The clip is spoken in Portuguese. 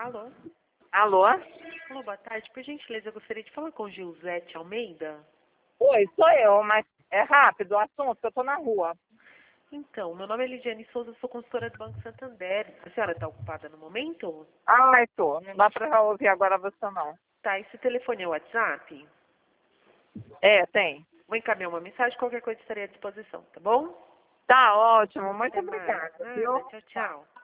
Alô? Alô? Alô, boa tarde. Por gentileza, eu gostaria de falar com Gilzete Almeida. Oi, sou eu, mas é rápido o assunto, que eu tô na rua. Então, meu nome é Lidiane Souza, sou consultora do Banco Santander. A senhora está ocupada no momento? Ai, tô. Não dá pra ouvir agora você não. Tá, esse telefone é o WhatsApp? É, tem. Vou encaminhar uma mensagem, qualquer coisa estarei à disposição, tá bom? Tá ótimo, muito Até mais. obrigada, Nada, viu? tchau, tchau.